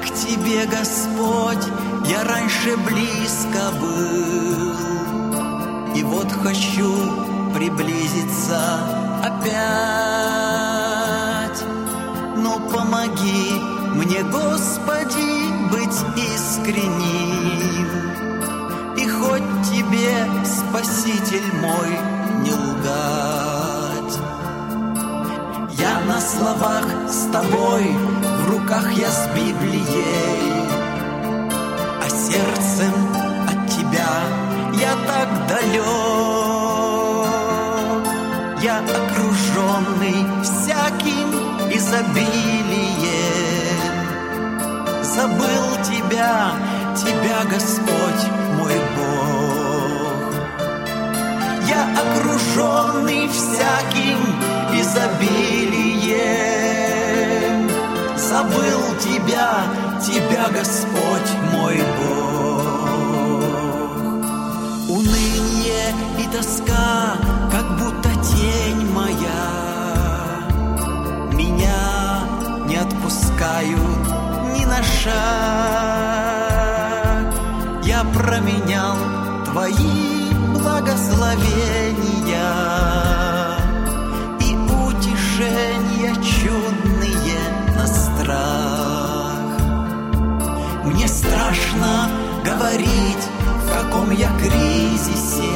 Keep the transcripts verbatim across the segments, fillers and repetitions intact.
к тебе, Господь, я раньше близко был, и вот хочу приблизиться опять. Ну помоги мне, Господи, быть искренним, и хоть тебе, Спаситель мой, не лгать. Я на словах с тобой, в руках я с Библией, а сердцем от тебя я так далек. Я окруженный всяким изобилием, забыл тебя, тебя, Господь мой Бог. Я окруженный всяким изобилием, забыл тебя, тебя, Господь мой Бог. Уныние и тоска, как будто тень моя, меня не отпускают ни на шаг. Я променял твои благословения и утешения чудные на страх. Мне страшно говорить, в каком я кризисе.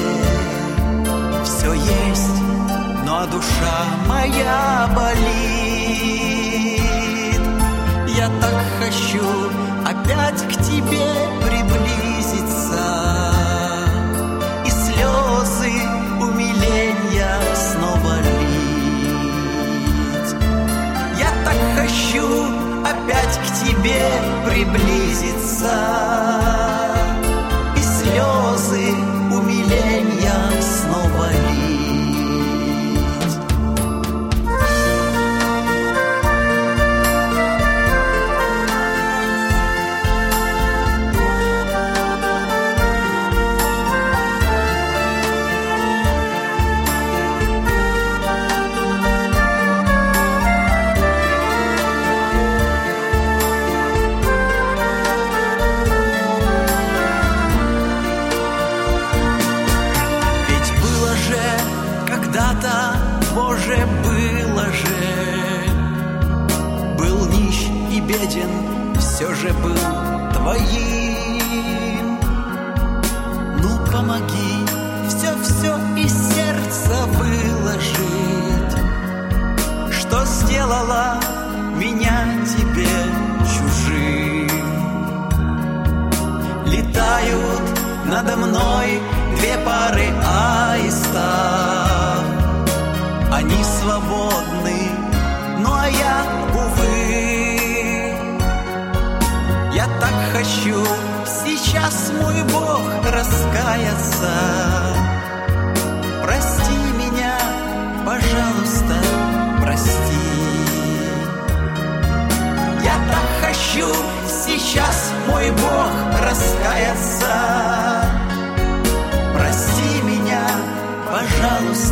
Все есть, но душа моя болит. Я так хочу опять к тебе приблизиться, и слезы умиления снова лить. Я так хочу опять к тебе приблизиться, и слезы умиления снова лить. Боже, было же, был нищ и беден, все же был твоим. Ну помоги все-все из сердца выложить, что сделала меня тебе чужим. Летают надо мной две пары аистов, они свободны, ну а я, увы. Я так хочу сейчас, мой Бог, раскаяться. Прости меня, пожалуйста, прости. Я так хочу сейчас, мой Бог, раскаяться. Прости меня, пожалуйста.